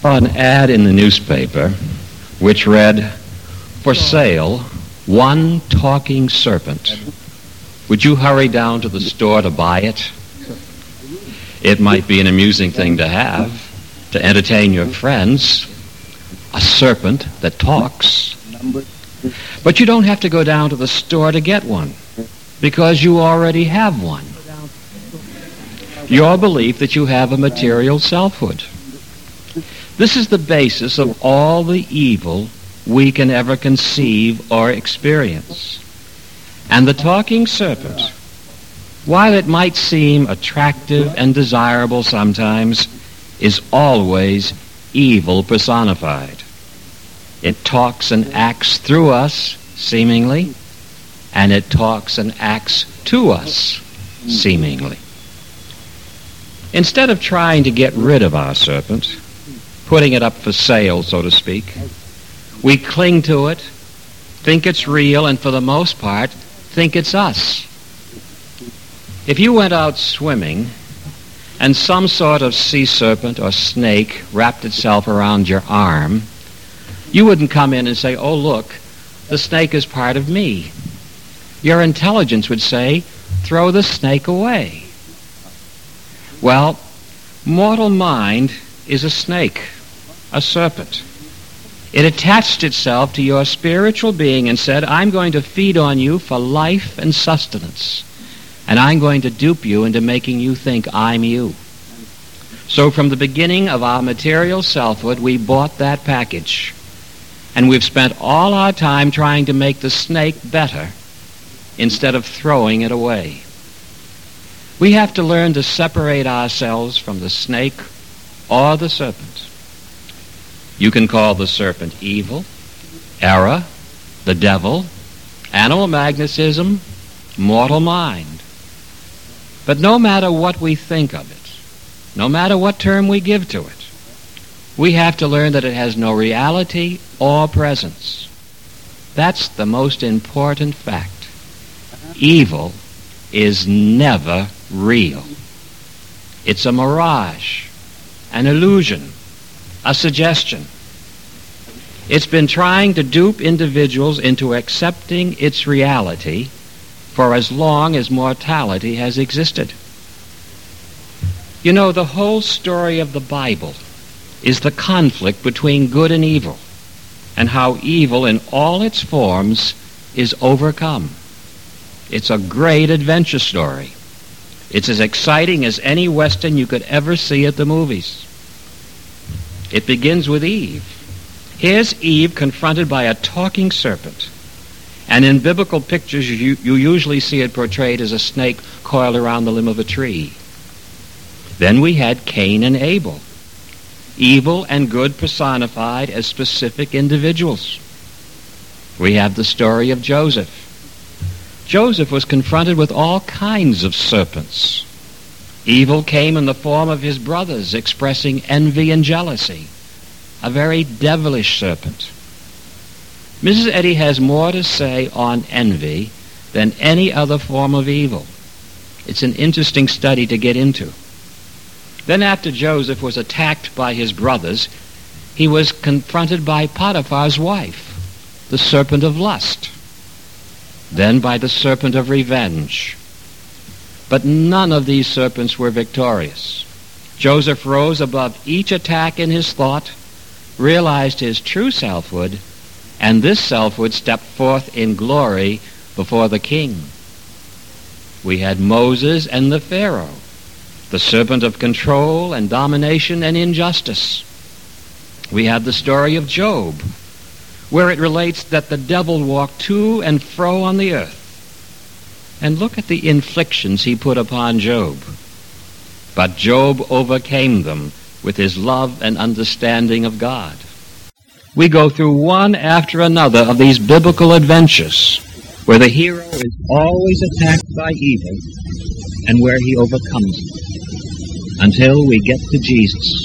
An ad in the newspaper which read, "For sale, one talking serpent. Would you hurry down to the store to buy it?" It might be an amusing thing to have, to entertain your friends, a serpent that talks. But you don't have to go down to the store to get one, because you already have one. Your belief that you have a material selfhood. This is the basis of all the evil we can ever conceive or experience. And the talking serpent, while it might seem attractive and desirable sometimes, is always evil personified. It talks and acts through us, seemingly, and it talks and acts to us, seemingly. Instead of trying to get rid of our serpent, putting it up for sale, so to speak, we cling to it, think it's real, and for the most part, think it's us. If you went out swimming and some sort of sea serpent or snake wrapped itself around your arm, you wouldn't come in and say, "Oh, look, the snake is part of me." Your intelligence would say, "Throw the snake away." Well, mortal mind is a snake, a serpent. It attached itself to your spiritual being and said, "I'm going to feed on you for life and sustenance, and I'm going to dupe you into making you think I'm you." So from the beginning of our material selfhood, we bought that package, and we've spent all our time trying to make the snake better instead of throwing it away. We have to learn to separate ourselves from the snake or the serpent. You can call the serpent evil, error, the devil, animal magnetism, mortal mind. But no matter what we think of it, no matter what term we give to it, we have to learn that it has no reality or presence. That's the most important fact. Evil is never real. It's a mirage, an illusion, a suggestion. It's been trying to dupe individuals into accepting its reality for as long as mortality has existed. You know, the whole story of the Bible is the conflict between good and evil, and how evil in all its forms is overcome. It's a great adventure story. It's as exciting as any Western you could ever see at the movies. It begins with Eve. Here's Eve confronted by a talking serpent. And in biblical pictures, you usually see it portrayed as a snake coiled around the limb of a tree. Then we had Cain and Abel. Evil and good personified as specific individuals. We have the story of Joseph. Joseph was confronted with all kinds of serpents. Evil came in the form of his brothers, expressing envy and jealousy. A very devilish serpent. Mrs. Eddy has more to say on envy than any other form of evil. It's an interesting study to get into. Then after Joseph was attacked by his brothers, he was confronted by Potiphar's wife, the serpent of lust. Then by the serpent of revenge. But none of these serpents were victorious. Joseph rose above each attack in his thought, realized his true selfhood, and this selfhood stepped forth in glory before the king. We had Moses and the Pharaoh, the serpent of control and domination and injustice. We have the story of Job, where it relates that the devil walked to and fro on the earth. And look at the inflictions he put upon Job. But Job overcame them with his love and understanding of God. We go through one after another of these biblical adventures where the hero is always attacked by evil and where he overcomes it, until we get to Jesus.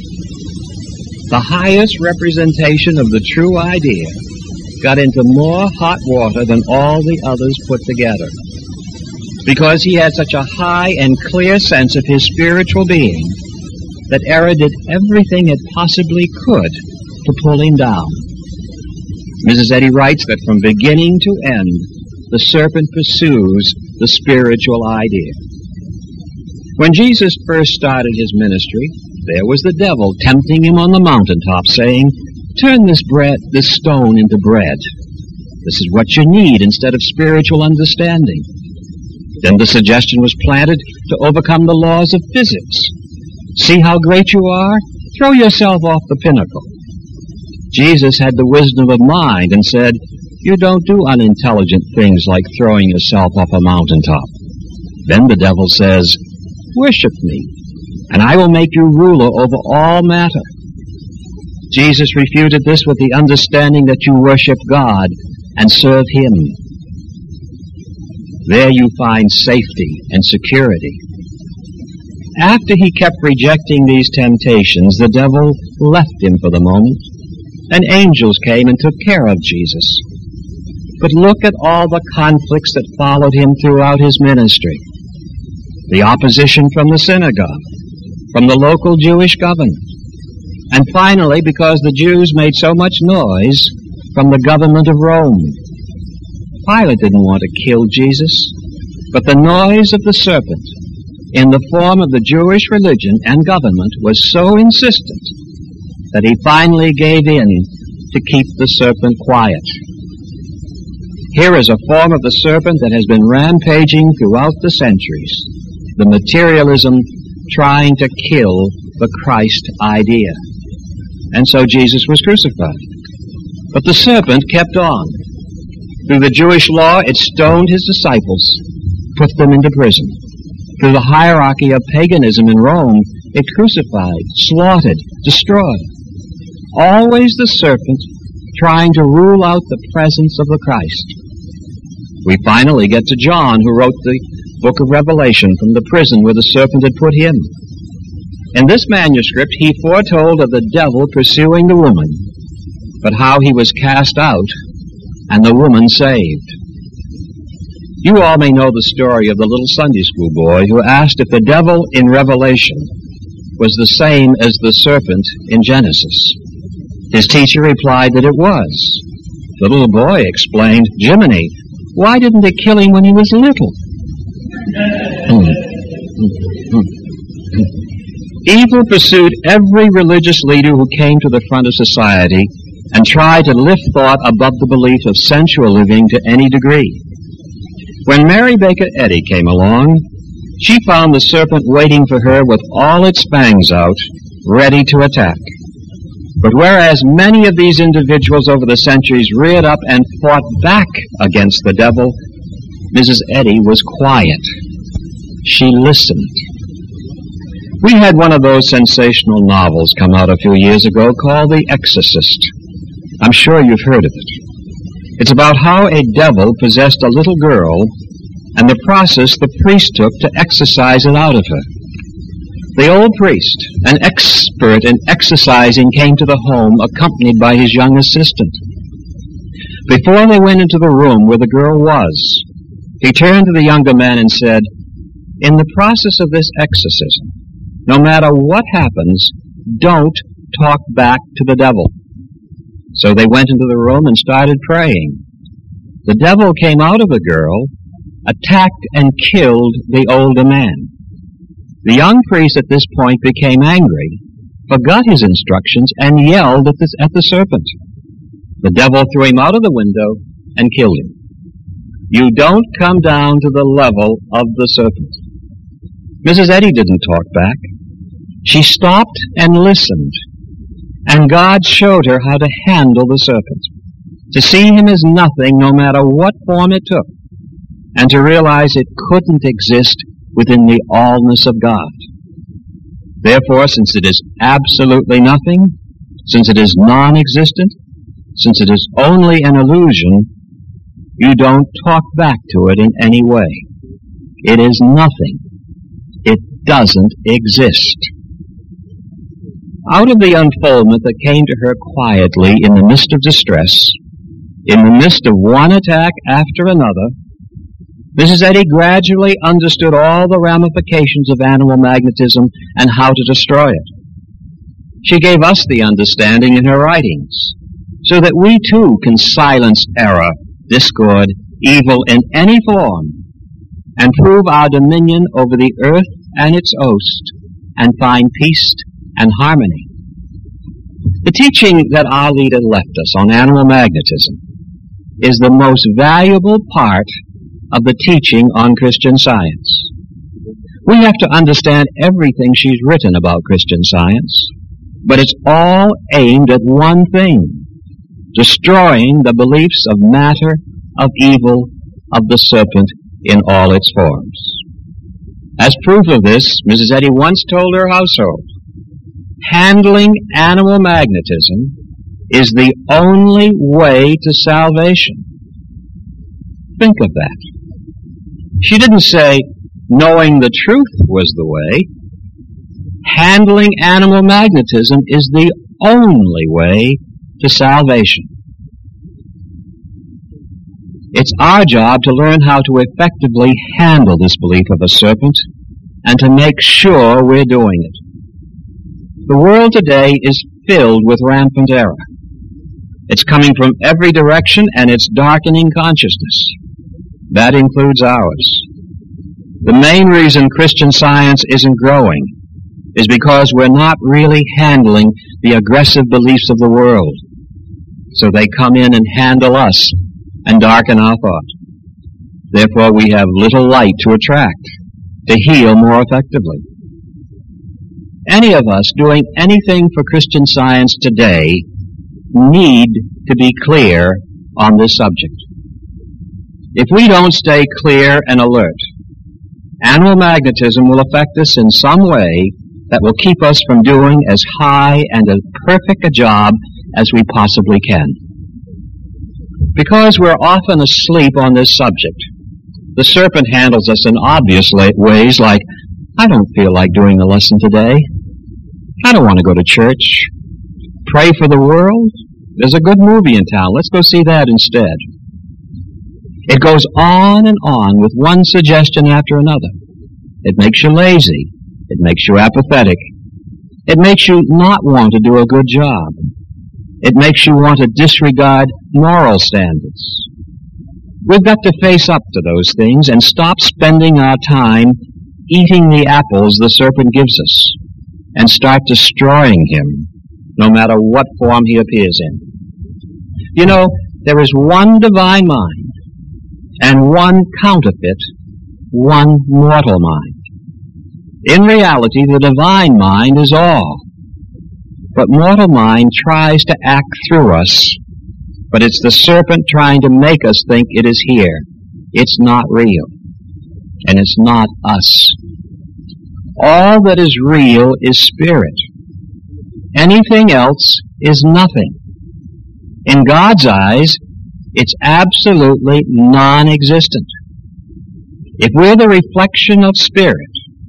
The highest representation of the true idea got into more hot water than all the others put together, because he had such a high and clear sense of his spiritual being that error did everything it possibly could to pull him down. Mrs. Eddy writes that from beginning to end, the serpent pursues the spiritual idea. When Jesus first started his ministry, there was the devil tempting him on the mountaintop, saying, "Turn this stone into bread. This is what you need instead of spiritual understanding." Then the suggestion was planted to overcome the laws of physics. "See how great you are? Throw yourself off the pinnacle." Jesus had the wisdom of mind and said, "You don't do unintelligent things like throwing yourself off a mountaintop." Then the devil says, "Worship me, and I will make you ruler over all matter." Jesus refuted this with the understanding that you worship God and serve Him. There you find safety and security. After he kept rejecting these temptations, the devil left him for the moment, and angels came and took care of Jesus. But look at all the conflicts that followed him throughout his ministry. The opposition from the synagogue, from the local Jewish government, and finally, because the Jews made so much noise, from the government of Rome. Pilate didn't want to kill Jesus, but the noise of the serpent, in the form of the Jewish religion and government, was so insistent that he finally gave in to keep the serpent quiet. Here is a form of the serpent that has been rampaging throughout the centuries, the materialism trying to kill the Christ idea. And so Jesus was crucified. But the serpent kept on. Through the Jewish law, it stoned his disciples, put them into prison. Through the hierarchy of paganism in Rome, it crucified, slaughtered, destroyed. Always the serpent trying to rule out the presence of the Christ. We finally get to John, who wrote the book of Revelation from the prison where the serpent had put him. In this manuscript, he foretold of the devil pursuing the woman, but how he was cast out and the woman saved. You all may know the story of the little Sunday school boy who asked if the devil in Revelation was the same as the serpent in Genesis. His teacher replied that it was. The little boy explained, "Jiminy, why didn't they kill him when he was little?" Evil pursued every religious leader who came to the front of society and tried to lift thought above the belief of sensual living to any degree. When Mary Baker Eddy came along, she found the serpent waiting for her with all its fangs out, ready to attack. But whereas many of these individuals over the centuries reared up and fought back against the devil, Mrs. Eddy was quiet. She listened. We had one of those sensational novels come out a few years ago called The Exorcist. I'm sure you've heard of it. It's about how a devil possessed a little girl and the process the priest took to exorcise it out of her. The old priest, an expert in exorcising, came to the home accompanied by his young assistant. Before they went into the room where the girl was, he turned to the younger man and said, "In the process of this exorcism, no matter what happens, don't talk back to the devil." So they went into the room and started praying. The devil came out of the girl, attacked and killed the older man. The young priest at this point became angry, forgot his instructions, and yelled at the serpent. The devil threw him out of the window and killed him. You don't come down to the level of the serpent. Mrs. Eddy didn't talk back. She stopped and listened, and God showed her how to handle the serpent, to see him as nothing no matter what form it took, and to realize it couldn't exist within the allness of God. Therefore, since it is absolutely nothing, since it is non-existent, since it is only an illusion, you don't talk back to it in any way. It is nothing. It doesn't exist. Out of the unfoldment that came to her quietly in the midst of distress, in the midst of one attack after another, Mrs. Eddy gradually understood all the ramifications of animal magnetism and how to destroy it. She gave us the understanding in her writings, so that we too can silence error, discord, evil in any form, and prove our dominion over the earth and its host, and find peace and harmony. The teaching that our leader left us on animal magnetism is the most valuable part of the teaching on Christian Science. We have to understand everything she's written about Christian Science, but it's all aimed at one thing: destroying the beliefs of matter, of evil, of the serpent in all its forms. As proof of this, Mrs. Eddy once told her household, handling animal magnetism is the only way to salvation. Think of that. She didn't say knowing the truth was the way. Handling animal magnetism is the only way to salvation. It's our job to learn how to effectively handle this belief of a serpent and to make sure we're doing it. The world today is filled with rampant error. It's coming from every direction and it's darkening consciousness. That includes ours. The main reason Christian Science isn't growing is because we're not really handling the aggressive beliefs of the world. So they come in and handle us and darken our thought. Therefore, we have little light to attract, to heal more effectively. Any of us doing anything for Christian Science today need to be clear on this subject. If we don't stay clear and alert, animal magnetism will affect us in some way that will keep us from doing as high and as perfect a job as we possibly can. Because we're often asleep on this subject, the serpent handles us in obvious ways like, I don't feel like doing the lesson today. I don't want to go to church. Pray for the world? There's a good movie in town. Let's go see that instead. It goes on and on with one suggestion after another. It makes you lazy. It makes you apathetic. It makes you not want to do a good job. It makes you want to disregard moral standards. We've got to face up to those things and stop spending our time eating the apples the serpent gives us and start destroying him, no matter what form he appears in. You know, there is one divine mind and one counterfeit, one mortal mind. In reality, the divine mind is all. But mortal mind tries to act through us, but it's the serpent trying to make us think it is here. It's not real, and it's not us. All that is real is spirit. Anything else is nothing. In God's eyes, it's absolutely non-existent. If we're the reflection of spirit,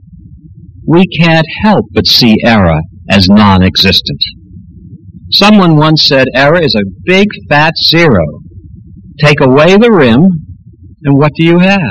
we can't help but see error as non-existent. Someone once said error is a big fat zero. Take away the rim, and what do you have?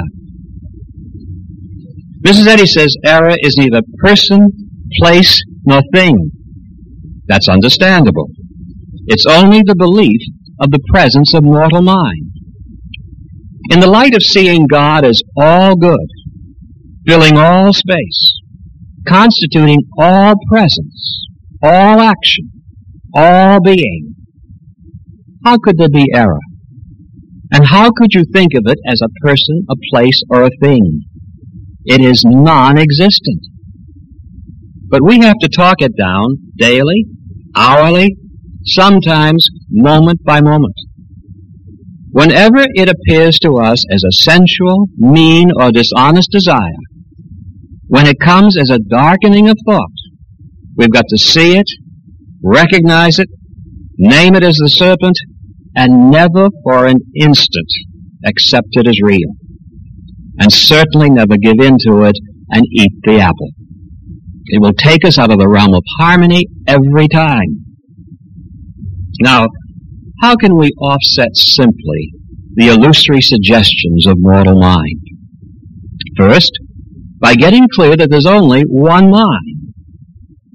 Mrs. Eddy says error is neither person, place, nor thing. That's understandable. It's only the belief of the presence of mortal mind. In the light of seeing God as all good, filling all space, constituting all presence, all action, all being, how could there be error? And how could you think of it as a person, a place, or a thing? It is non-existent. But we have to talk it down daily, hourly, sometimes moment by moment. Whenever it appears to us as a sensual, mean, or dishonest desire, when it comes as a darkening of thought, we've got to see it, recognize it, name it as the serpent, and never for an instant accept it as real. And certainly never give in to it and eat the apple. It will take us out of the realm of harmony every time. Now, how can we offset simply the illusory suggestions of mortal mind? First, by getting clear that there's only one mind.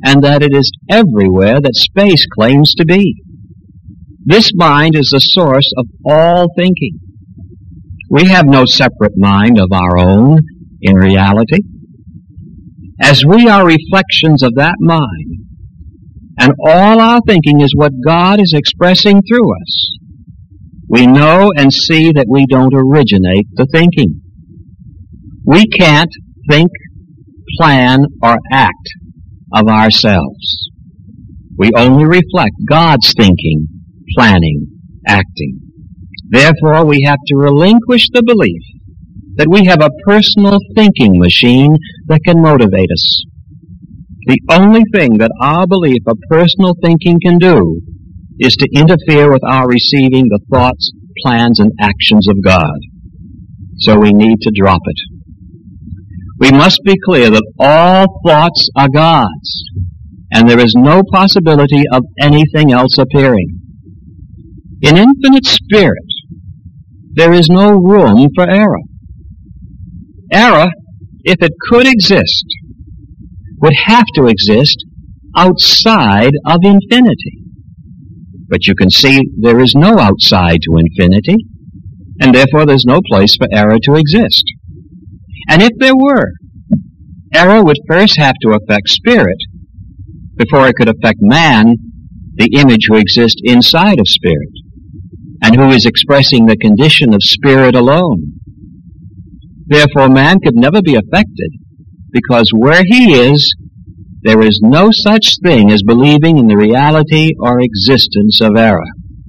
and that it is everywhere that space claims to be. This mind is the source of all thinking. We have no separate mind of our own in reality. As we are reflections of that mind, and all our thinking is what God is expressing through us, we know and see that we don't originate the thinking. We can't think, plan, or act of ourselves. We only reflect God's thinking, planning, acting. Therefore, we have to relinquish the belief that we have a personal thinking machine that can motivate us. The only thing that our belief of personal thinking can do is to interfere with our receiving the thoughts, plans, and actions of God. So we need to drop it. We must be clear that all thoughts are God's, and there is no possibility of anything else appearing. In infinite spirit, there is no room for error. Error, if it could exist, would have to exist outside of infinity. But you can see there is no outside to infinity, and therefore there's no place for error to exist. And if there were, error would first have to affect spirit before it could affect man, the image who exists inside of spirit, and who is expressing the condition of spirit alone. Therefore, man could never be affected, because where he is, there is no such thing as believing in the reality or existence of error.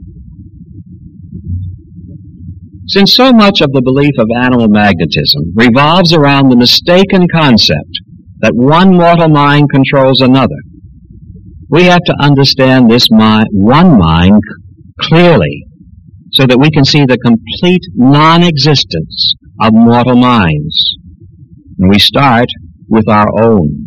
Since so much of the belief of animal magnetism revolves around the mistaken concept that one mortal mind controls another, we have to understand this one mind clearly so that we can see the complete non-existence of mortal minds. And we start with our own.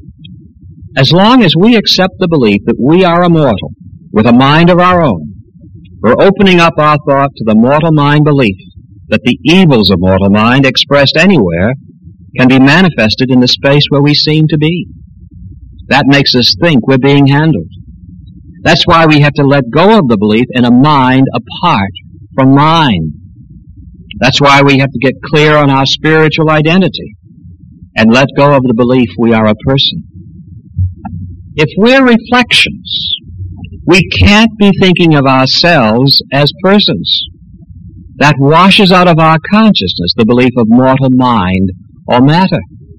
As long as we accept the belief that we are immortal, with a mind of our own, we're opening up our thought to the mortal mind belief that the evils of mortal mind expressed anywhere can be manifested in the space where we seem to be. That makes us think we're being handled. That's why we have to let go of the belief in a mind apart from mind. That's why we have to get clear on our spiritual identity and let go of the belief we are a person. If we're reflections, we can't be thinking of ourselves as persons. That washes out of our consciousness the belief of mortal mind or matter.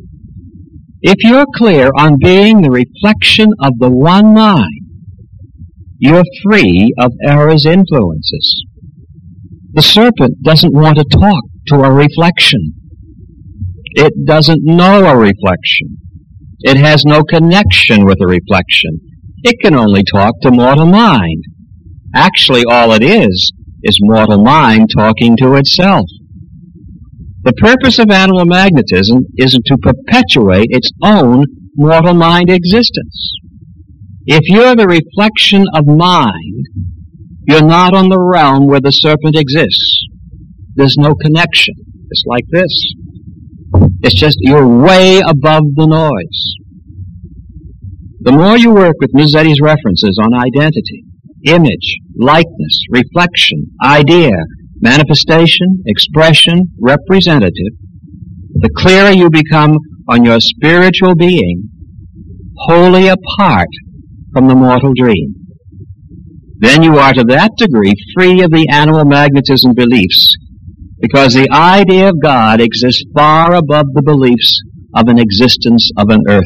If you're clear on being the reflection of the one mind, you're free of error's influences. The serpent doesn't want to talk to a reflection. It doesn't know a reflection. It has no connection with a reflection. It can only talk to mortal mind. Actually, all it is mortal mind talking to itself. The purpose of animal magnetism is to perpetuate its own mortal mind existence. If you're the reflection of mind, you're not on the realm where the serpent exists. There's no connection. It's like this. It's just you're way above the noise. The more you work with Ms. Eddy's references on identity, image, likeness, reflection, idea, manifestation, expression, representative, the clearer you become on your spiritual being, wholly apart from the mortal dream. Then you are to that degree free of the animal magnetism beliefs, because the idea of God exists far above the beliefs of an existence of an earth.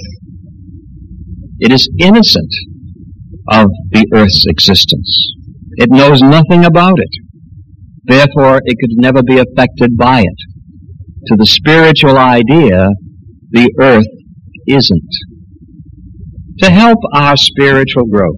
It is innocent of the earth's existence. It knows nothing about it. Therefore, it could never be affected by it. To the spiritual idea, the earth isn't. To help our spiritual growth,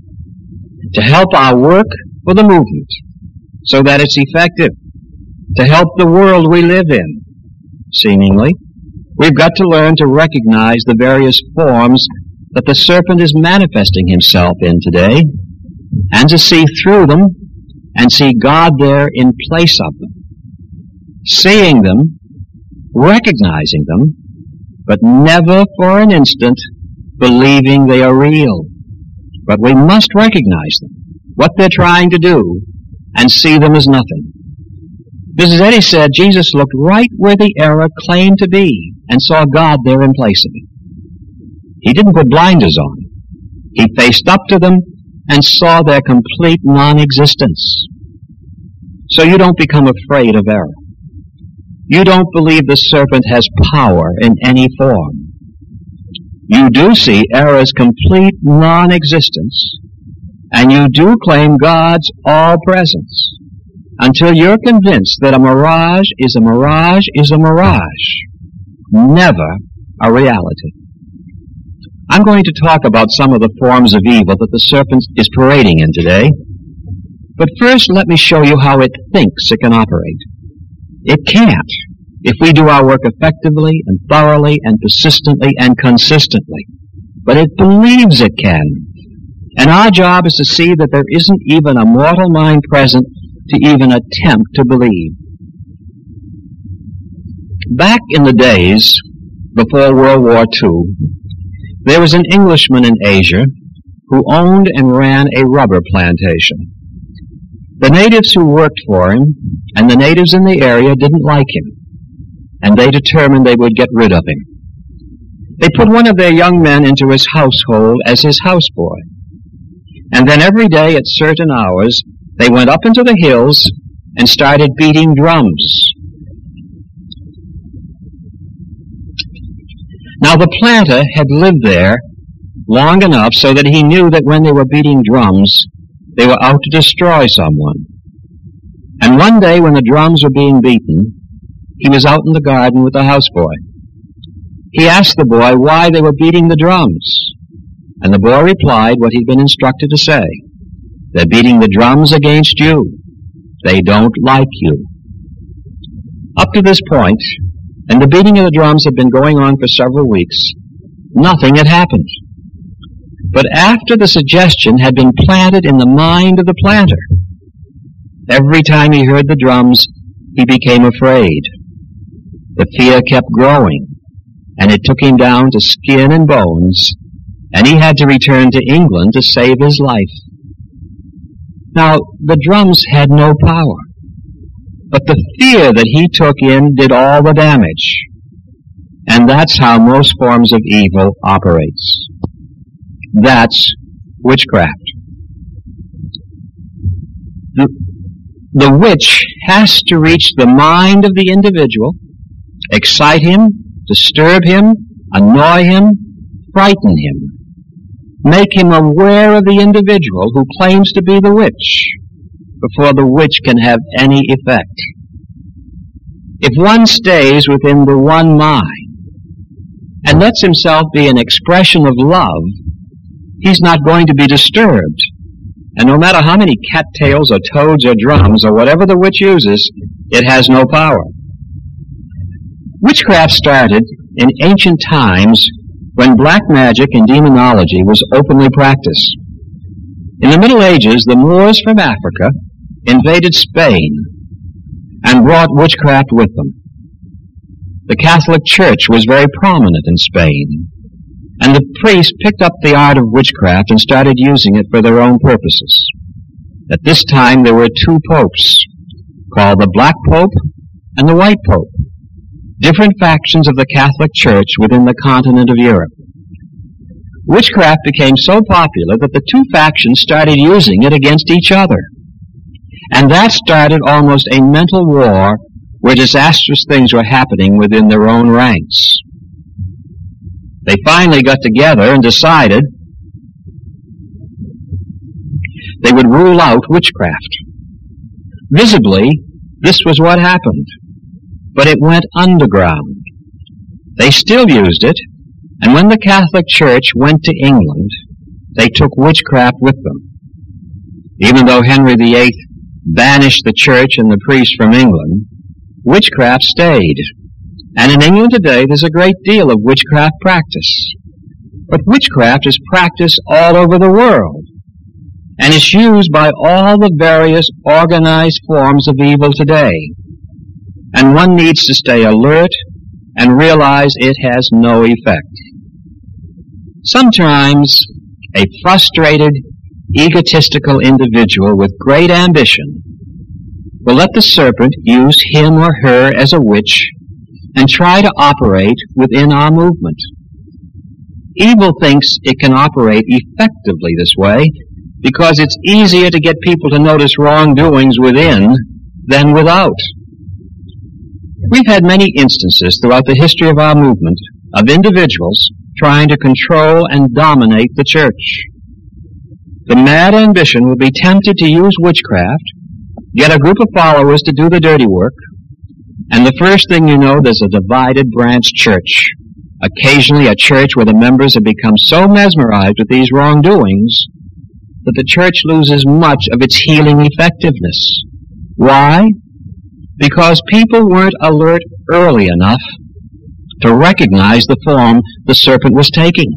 to help our work for the movement so that it's effective, to help the world we live in, seemingly, we've got to learn to recognize the various forms that the serpent is manifesting himself in today, and to see through them and see God there in place of them. Seeing them, recognizing them, but never for an instant believing they are real. But we must recognize them, what they're trying to do, and see them as nothing. Mrs. Eddy said Jesus looked right where the error claimed to be and saw God there in place of it. He didn't put blinders on. He faced up to them and saw their complete non-existence. So you don't become afraid of error. You don't believe the serpent has power in any form. You do see error's complete non-existence, and you do claim God's all-presence, until you're convinced that a mirage is a mirage is a mirage, never a reality. I'm going to talk about some of the forms of evil that the serpent is parading in today. But first, let me show you how it thinks it can operate. It can't if we do our work effectively and thoroughly and persistently and consistently. But it believes it can. And our job is to see that there isn't even a mortal mind present to even attempt to believe. Back in the days before World War II, there was an Englishman in Asia who owned and ran a rubber plantation. The natives who worked for him and the natives in the area didn't like him, and they determined they would get rid of him. They put one of their young men into his household as his houseboy, and then every day at certain hours they went up into the hills and started beating drums. Now the planter had lived there long enough so that he knew that when they were beating drums, they were out to destroy someone. And one day when the drums were being beaten, he was out in the garden with the houseboy. He asked the boy why they were beating the drums, and the boy replied what he'd been instructed to say. They're beating the drums against you. They don't like you. Up to this point, and the beating of the drums had been going on for several weeks, nothing had happened. But after the suggestion had been planted in the mind of the planter, every time he heard the drums, he became afraid. The fear kept growing, and it took him down to skin and bones, and he had to return to England to save his life. Now, the drums had no power, but the fear that he took in did all the damage. And that's how most forms of evil operates. That's witchcraft. The witch has to reach the mind of the individual, excite him, disturb him, annoy him, frighten him, make him aware of the individual who claims to be the witch before the witch can have any effect. If one stays within the one mind and lets himself be an expression of love, he's not going to be disturbed. And no matter how many cattails or toads or drums or whatever the witch uses, it has no power. Witchcraft started in ancient times when black magic and demonology was openly practiced. In the Middle Ages, the Moors from Africa invaded Spain and brought witchcraft with them. The Catholic Church was very prominent in Spain, and the priests picked up the art of witchcraft and started using it for their own purposes. At this time, there were two popes, called the Black Pope and the White Pope, different factions of the Catholic Church within the continent of Europe. Witchcraft became so popular that the two factions started using it against each other. And that started almost a mental war where disastrous things were happening within their own ranks. They finally got together and decided they would rule out witchcraft. Visibly, this was what happened, but it went underground. They still used it, and when the Catholic Church went to England, they took witchcraft with them. Even though Henry VIII banished the church and the priests from England, witchcraft stayed. And in England today, there's a great deal of witchcraft practice. But witchcraft is practiced all over the world, and it's used by all the various organized forms of evil today. And one needs to stay alert and realize it has no effect. Sometimes a frustrated, egotistical individual with great ambition will let the serpent use him or her as a witch and try to operate within our movement. Evil thinks it can operate effectively this way because it's easier to get people to notice wrongdoings within than without. We've had many instances throughout the history of our movement of individuals trying to control and dominate the church. The mad ambition will be tempted to use witchcraft, get a group of followers to do the dirty work, and the first thing you know, there's a divided branch church. Occasionally a church where the members have become so mesmerized with these wrongdoings that the church loses much of its healing effectiveness. Why? Because people weren't alert early enough to recognize the form the serpent was taking.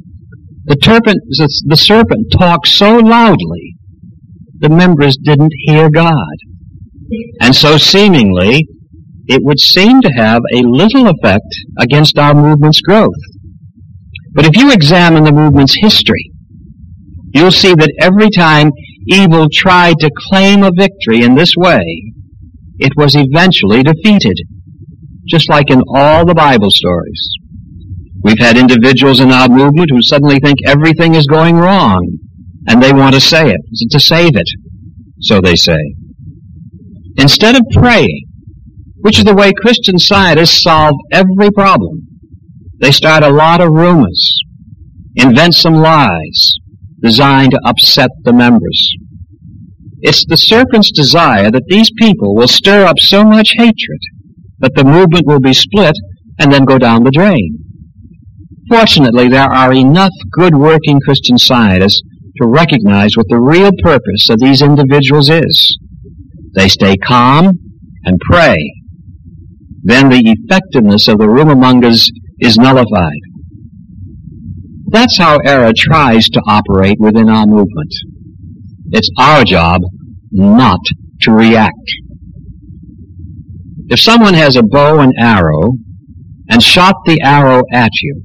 The serpent talked so loudly, the members didn't hear God. And so seemingly, it would seem to have a little effect against our movement's growth. But if you examine the movement's history, you'll see that every time evil tried to claim a victory in this way, it was eventually defeated, just like in all the Bible stories. We've had individuals in our movement who suddenly think everything is going wrong, and they want to save it, so they say. Instead of praying, which is the way Christian Scientists solve every problem, they start a lot of rumors, invent some lies designed to upset the members. It's the serpent's desire that these people will stir up so much hatred that the movement will be split and then go down the drain. Fortunately, there are enough good working Christian Scientists to recognize what the real purpose of these individuals is. They stay calm and pray. Then the effectiveness of the rumor-mongers is nullified. That's how error tries to operate within our movement. It's our job not to react. If someone has a bow and arrow and shot the arrow at you,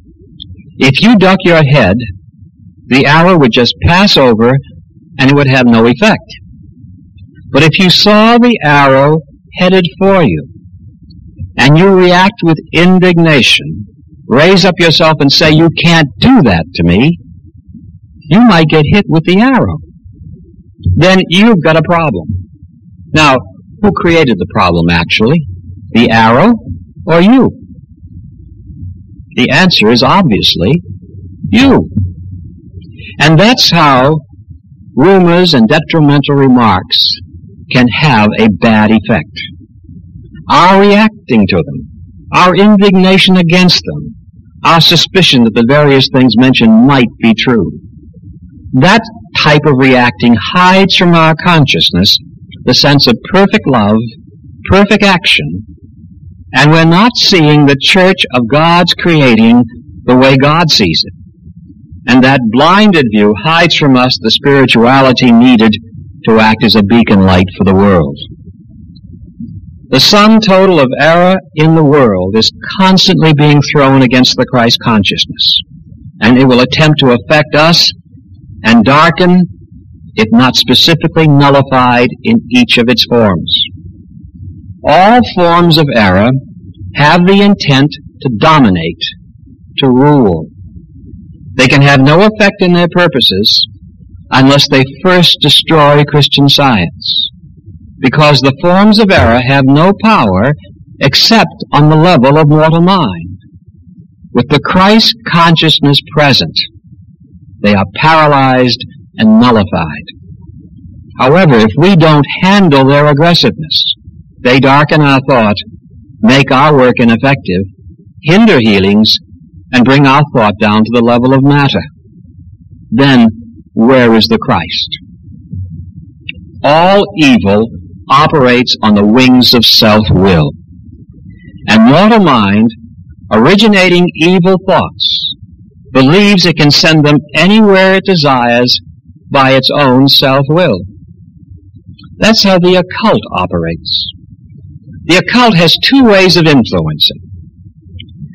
if you duck your head, the arrow would just pass over and it would have no effect. But if you saw the arrow headed for you and you react with indignation, raise up yourself and say, "You can't do that to me," you might get hit with the arrow. Then you've got a problem. Now, who created the problem actually? The arrow or you? The answer is obviously you. And that's how rumors and detrimental remarks can have a bad effect. Our reacting to them, our indignation against them, our suspicion that the various things mentioned might be true. That type of reacting hides from our consciousness the sense of perfect love, perfect action, and we're not seeing the church of God's creating the way God sees it. And that blinded view hides from us the spirituality needed to act as a beacon light for the world. The sum total of error in the world is constantly being thrown against the Christ consciousness, and it will attempt to affect us and darken, if not specifically nullified, in each of its forms. All forms of error have the intent to dominate, to rule. They can have no effect in their purposes unless they first destroy Christian Science, because the forms of error have no power except on the level of mortal mind. With the Christ consciousness present, they are paralyzed and nullified. However, if we don't handle their aggressiveness, they darken our thought, make our work ineffective, hinder healings, and bring our thought down to the level of matter. Then, where is the Christ? All evil operates on the wings of self-will. And mortal mind, originating evil thoughts, believes it can send them anywhere it desires by its own self-will. That's how the occult operates. The occult has two ways of influencing.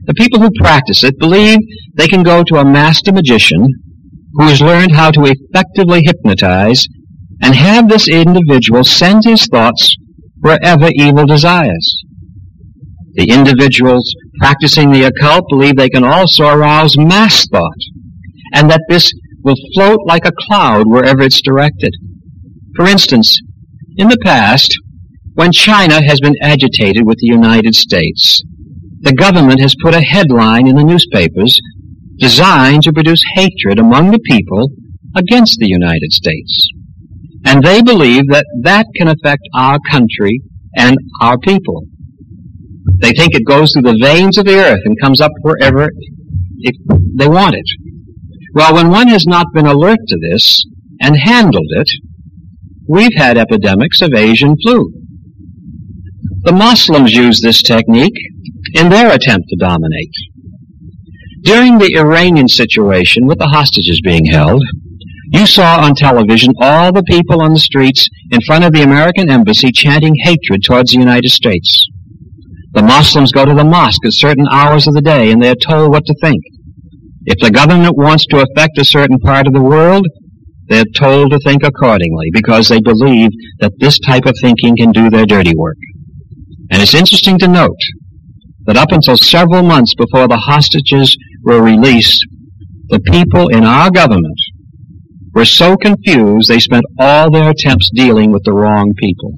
The people who practice it believe they can go to a master magician who has learned how to effectively hypnotize and have this individual send his thoughts wherever evil desires. The individuals practicing the occult believe they can also arouse mass thought, and that this will float like a cloud wherever it's directed. For instance, in the past, when China has been agitated with the United States, the government has put a headline in the newspapers designed to produce hatred among the people against the United States. And they believe that that can affect our country and our people. They think it goes through the veins of the earth and comes up wherever they want it. Well, when one has not been alert to this and handled it, we've had epidemics of Asian flu. The Muslims use this technique in their attempt to dominate. During the Iranian situation with the hostages being held, you saw on television all the people on the streets in front of the American embassy chanting hatred towards the United States. The Muslims go to the mosque at certain hours of the day and they're told what to think. If the government wants to affect a certain part of the world, they're told to think accordingly because they believe that this type of thinking can do their dirty work. And it's interesting to note that up until several months before the hostages were released, the people in our government were so confused they spent all their attempts dealing with the wrong people.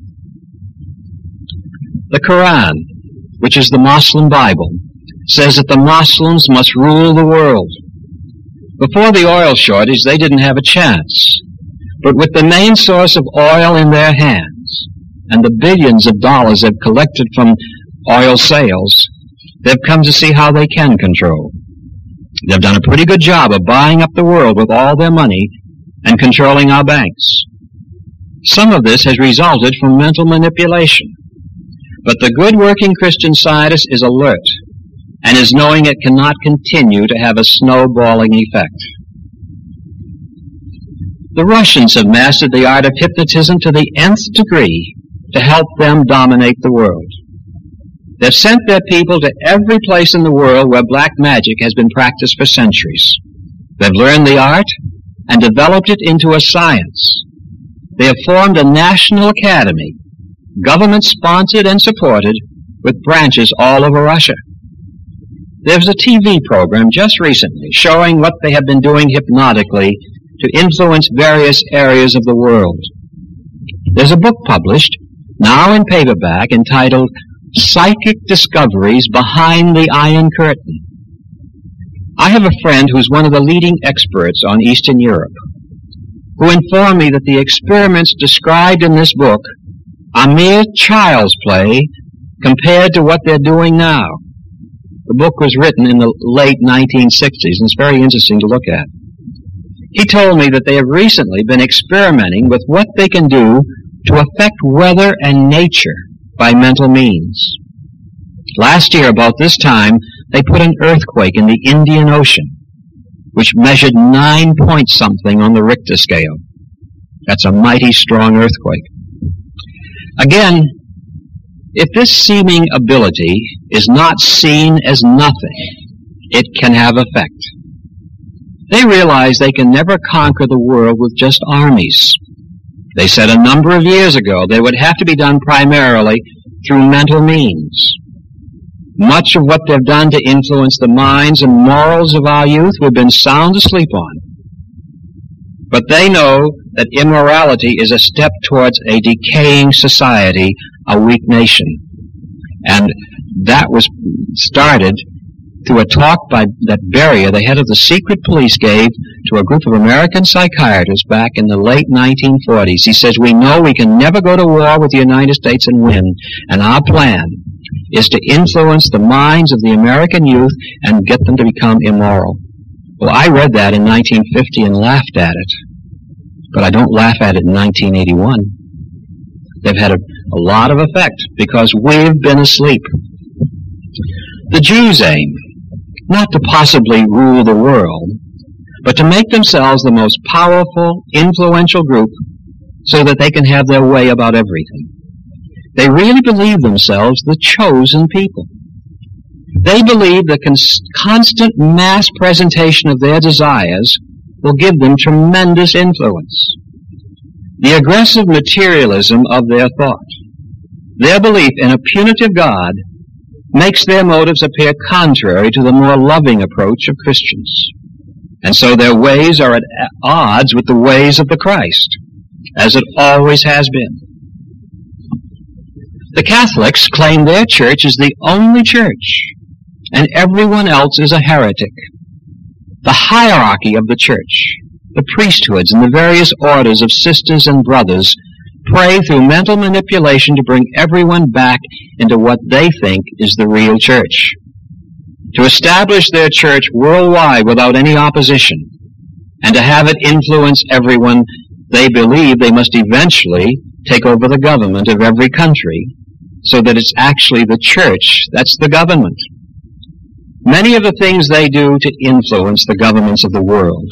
The Quran, which is the Muslim Bible, says that the Muslims must rule the world. Before the oil shortage, they didn't have a chance. But with the main source of oil in their hands and the billions of dollars they've collected from oil sales, they've come to see how they can control. They've done a pretty good job of buying up the world with all their money and controlling our banks. Some of this has resulted from mental manipulation. But the good working Christian Scientist is alert and is knowing it cannot continue to have a snowballing effect. The Russians have mastered the art of hypnotism to the nth degree to help them dominate the world. They've sent their people to every place in the world where black magic has been practiced for centuries. They've learned the art and developed it into a science. They have formed a national academy, government-sponsored and supported, with branches all over Russia. There was a TV program just recently showing what they have been doing hypnotically to influence various areas of the world. There's a book published, now in paperback, entitled Psychic Discoveries Behind the Iron Curtain. I have a friend who's one of the leading experts on Eastern Europe, who informed me that the experiments described in this book are mere child's play compared to what they're doing now. The book was written in the late 1960s, and it's very interesting to look at. He told me that they have recently been experimenting with what they can do to affect weather and nature by mental means. Last year, about this time, they put an earthquake in the Indian Ocean, which measured 9 point something on the Richter scale. That's a mighty strong earthquake. Again, if this seeming ability is not seen as nothing, it can have effect. They realize they can never conquer the world with just armies. They said a number of years ago they would have to be done primarily through mental means. Much of what they've done to influence the minds and morals of our youth we've been sound asleep on. But they know that immorality is a step towards a decaying society, a weak nation. And that was started through a talk that Beria, the head of the secret police, gave to a group of American psychiatrists back in the late 1940s. He says, we know we can never go to war with the United States and win, and our plan is to influence the minds of the American youth and get them to become immoral. Well, I read that in 1950 and laughed at it, but I don't laugh at it in 1981. They've had a lot of effect because we've been asleep. The Jews aim not to possibly rule the world, but to make themselves the most powerful, influential group so that they can have their way about everything. They really believe themselves the chosen people. They believe the constant mass presentation of their desires will give them tremendous influence. The aggressive materialism of their thought, their belief in a punitive God, makes their motives appear contrary to the more loving approach of Christians. And so their ways are at odds with the ways of the Christ, as it always has been. The Catholics claim their church is the only church, and everyone else is a heretic. The hierarchy of the church, the priesthoods, and the various orders of sisters and brothers pray through mental manipulation to bring everyone back into what they think is the real church. To establish their church worldwide without any opposition, and to have it influence everyone, they believe they must eventually take over the government of every country, so that it's actually the church that's the government. Many of the things they do to influence the governments of the world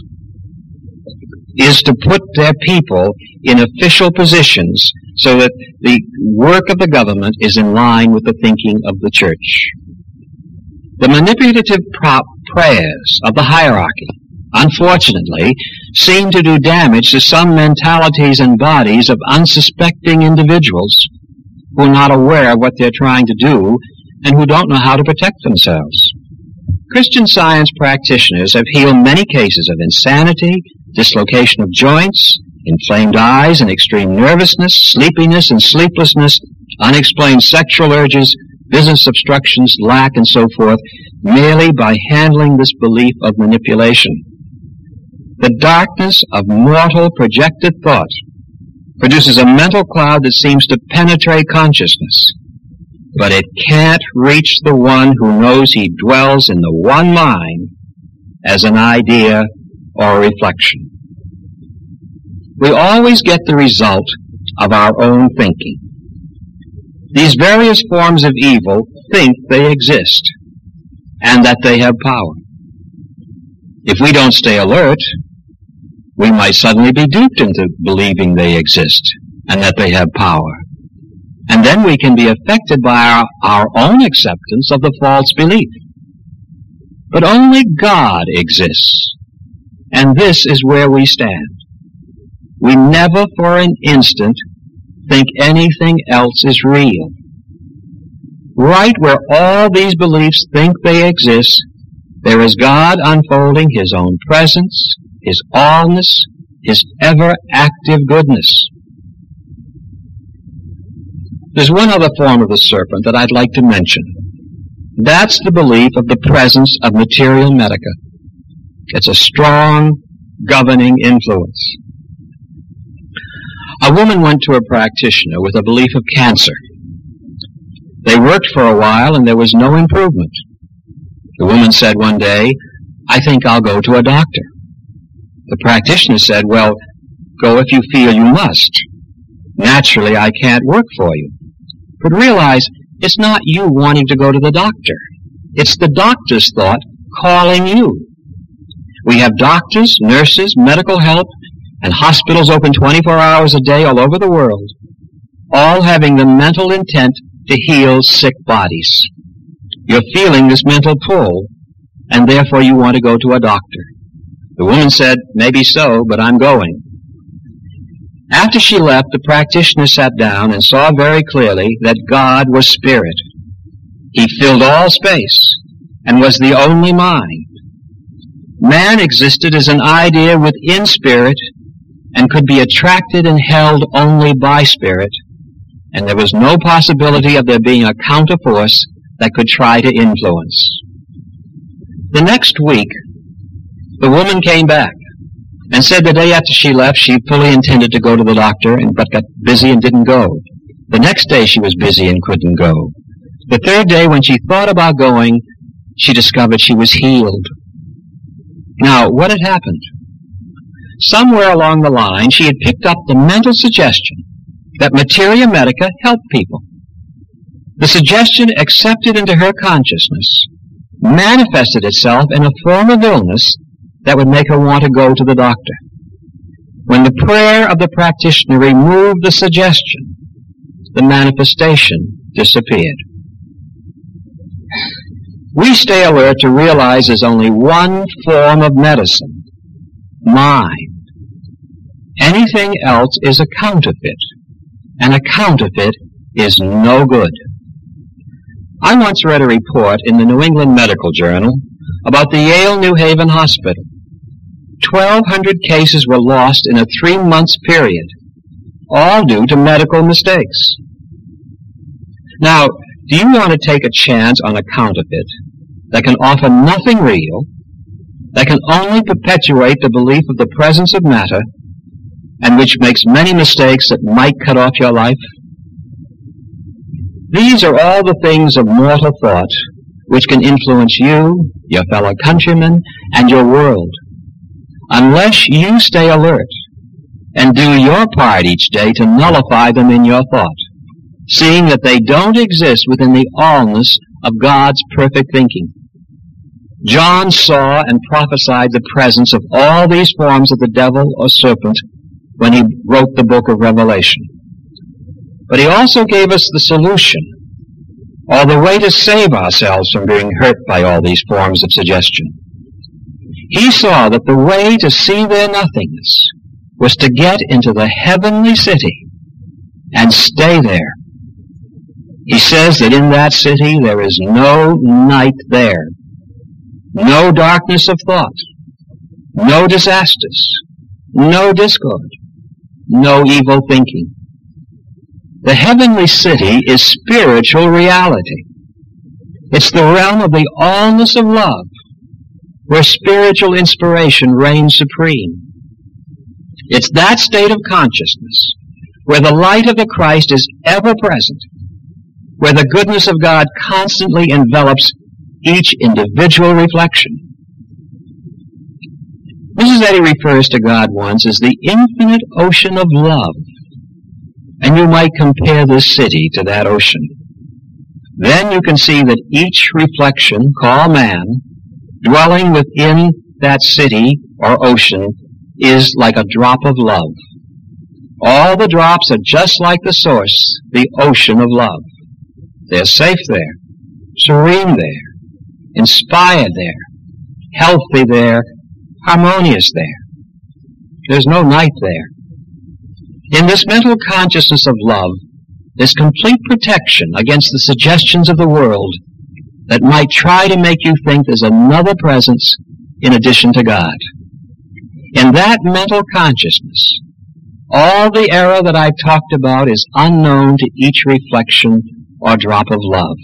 is to put their people in official positions so that the work of the government is in line with the thinking of the church. The manipulative prayers of the hierarchy, unfortunately, seem to do damage to some mentalities and bodies of unsuspecting individuals who are not aware of what they're trying to do and who don't know how to protect themselves. Christian Science practitioners have healed many cases of insanity, dislocation of joints, inflamed eyes and extreme nervousness, sleepiness and sleeplessness, unexplained sexual urges, business obstructions, lack, and so forth, merely by handling this belief of manipulation. The darkness of mortal projected thought produces a mental cloud that seems to penetrate consciousness, but it can't reach the one who knows he dwells in the one mind as an idea or a reflection. We always get the result of our own thinking. These various forms of evil think they exist and that they have power. If we don't stay alert, we might suddenly be duped into believing they exist and that they have power. And then we can be affected by our own acceptance of the false belief. But only God exists, and this is where we stand. We never for an instant think anything else is real. Right where all these beliefs think they exist, there is God unfolding His own presence, His allness, His ever-active goodness. There's one other form of the serpent that I'd like to mention. That's the belief of the presence of materia medica. It's a strong, governing influence. A woman went to a practitioner with a belief of cancer. They worked for a while and there was no improvement. The woman said one day, "I think I'll go to a doctor." The practitioner said, "Well, go if you feel you must. Naturally, I can't work for you. But realize, it's not you wanting to go to the doctor. It's the doctor's thought calling you. We have doctors, nurses, medical help, and hospitals open 24 hours a day all over the world, all having the mental intent to heal sick bodies. You're feeling this mental pull, and therefore you want to go to a doctor." The woman said, "Maybe so, but I'm going." After she left, the practitioner sat down and saw very clearly that God was spirit. He filled all space and was the only mind. Man existed as an idea within spirit and could be attracted and held only by spirit, and there was no possibility of there being a counterforce that could try to influence. The next week, the woman came back and said the day after she left she fully intended to go to the doctor but got busy and didn't go. The next day she was busy and couldn't go. The third day, when she thought about going, she discovered she was healed. Now, what had happened? Somewhere along the line she had picked up the mental suggestion that materia medica helped people. The suggestion accepted into her consciousness manifested itself in a form of illness that would make her want to go to the doctor. When the prayer of the practitioner removed the suggestion, the manifestation disappeared. We stay alert to realize there's only one form of medicine, mind. Anything else is a counterfeit, and a counterfeit is no good. I once read a report in the New England Medical Journal about the Yale New Haven Hospital. 1,200 cases were lost in a 3-month period, all due to medical mistakes. Now, do you want to take a chance on a counterfeit that can offer nothing real, that can only perpetuate the belief of the presence of matter, and which makes many mistakes that might cut off your life? These are all the things of mortal thought which can influence you, your fellow countrymen, and your world, unless you stay alert and do your part each day to nullify them in your thought, seeing that they don't exist within the allness of God's perfect thinking. John saw and prophesied the presence of all these forms of the devil or serpent when he wrote the book of Revelation. But he also gave us the solution, or the way to save ourselves from being hurt by all these forms of suggestion. He saw that the way to see their nothingness was to get into the heavenly city and stay there. He says that in that city there is no night there, no darkness of thought, no disasters, no discord, no evil thinking. The heavenly city is spiritual reality. It's the realm of the allness of love, where spiritual inspiration reigns supreme. It's that state of consciousness where the light of the Christ is ever present, where the goodness of God constantly envelops each individual reflection. Mrs. Eddy refers to God once as the infinite ocean of love, and you might compare this city to that ocean. Then you can see that each reflection, called man, dwelling within that city or ocean, is like a drop of love. All the drops are just like the source, the ocean of love. They're safe there, serene there, inspired there, healthy there, harmonious there. There's no night there. In this mental consciousness of love, there's complete protection against the suggestions of the world that might try to make you think there's another presence in addition to God. In that mental consciousness, all the error that I've talked about is unknown to each reflection or drop of love.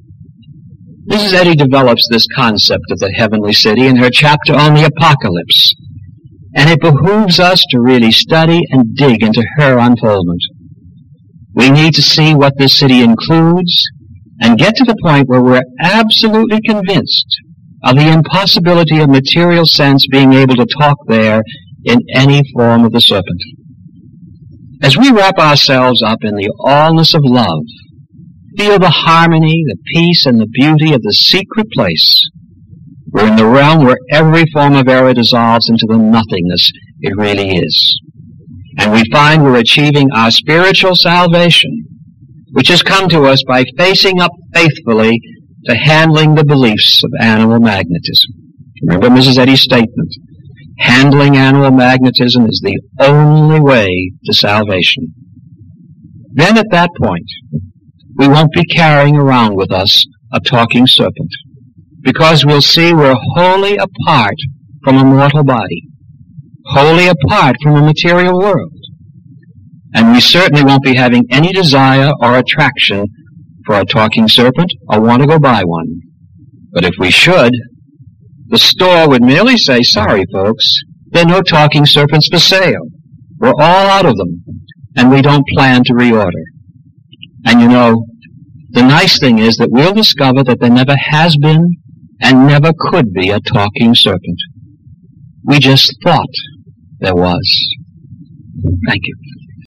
Mrs. Eddy develops this concept of the heavenly city in her chapter on the Apocalypse, and it behooves us to really study and dig into her unfoldment. We need to see what this city includes and get to the point where we're absolutely convinced of the impossibility of material sense being able to talk there in any form of the serpent. As we wrap ourselves up in the allness of love, feel the harmony, the peace, and the beauty of the secret place, we're in the realm where every form of error dissolves into the nothingness it really is. And we find we're achieving our spiritual salvation, which has come to us by facing up faithfully to handling the beliefs of animal magnetism. Remember Mrs. Eddy's statement, handling animal magnetism is the only way to salvation. Then at that point, we won't be carrying around with us a talking serpent, because we'll see we're wholly apart from a mortal body, wholly apart from a material world. And we certainly won't be having any desire or attraction for a talking serpent or want to go buy one. But if we should, the store would merely say, sorry folks, there are no talking serpents for sale. We're all out of them, and we don't plan to reorder. And you know, the nice thing is that we'll discover that there never has been and never could be a talking serpent. We just thought there was. Thank you.